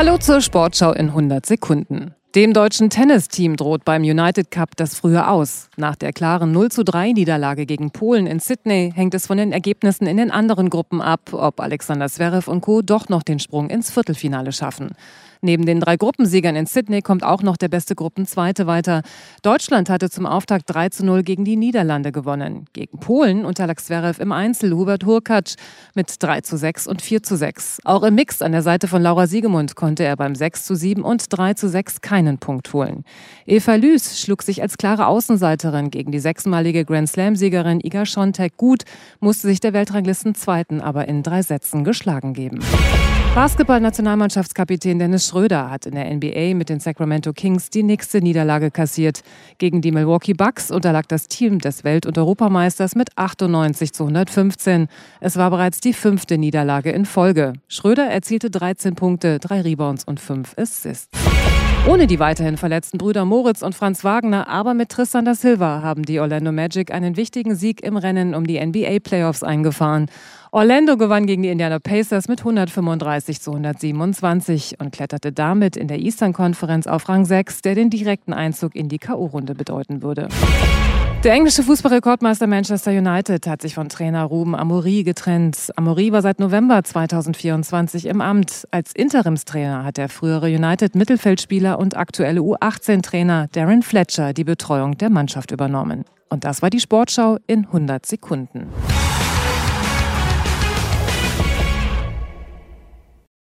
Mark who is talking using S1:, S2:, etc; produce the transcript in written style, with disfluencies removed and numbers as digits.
S1: Hallo zur Sportschau in 100 Sekunden. Dem deutschen Tennisteam droht beim United Cup das frühe Aus. Nach der klaren 0:3-Niederlage gegen Polen in Sydney hängt es von den Ergebnissen in den anderen Gruppen ab, ob Alexander Zverev und Co. doch noch den Sprung ins Viertelfinale schaffen. Neben den 3 Gruppensiegern in Sydney kommt auch noch der beste Gruppenzweite weiter. Deutschland hatte zum Auftakt 3:0 gegen die Niederlande gewonnen. Gegen Polen unterlag Zverev im Einzel Hubert Hurkacz mit 3:6 und 4:6. Auch im Mix an der Seite von Laura Siegemund konnte er beim 6:7 und 3:6 keinen Punkt holen. Eva Lüß schlug sich als klare Außenseiterin gegen die 6-malige Grand-Slam-Siegerin Iga Świątek gut, musste sich der Weltranglistenzweiten aber in 3 Sätzen geschlagen geben. Basketball-Nationalmannschaftskapitän Dennis Schröder hat in der NBA mit den Sacramento Kings die nächste Niederlage kassiert. Gegen die Milwaukee Bucks unterlag das Team des Welt- und Europameisters mit 98:115. Es war bereits die 5. Niederlage in Folge. Schröder erzielte 13 Punkte, 3 Rebounds und 5 Assists. Ohne die weiterhin verletzten Brüder Moritz und Franz Wagner, aber mit Tristan da Silva haben die Orlando Magic einen wichtigen Sieg im Rennen um die NBA-Playoffs eingefahren. Orlando gewann gegen die Indiana Pacers mit 135:127 und kletterte damit in der Eastern Conference auf Rang 6, der den direkten Einzug in die K.O.-Runde bedeuten würde. Der englische Fußballrekordmeister Manchester United hat sich von Trainer Ruben Amorim getrennt. Amorim war seit November 2024 im Amt. Als Interimstrainer hat der frühere United-Mittelfeldspieler und aktuelle U18-Trainer Darren Fletcher die Betreuung der Mannschaft übernommen. Und das war die Sportschau in 100 Sekunden.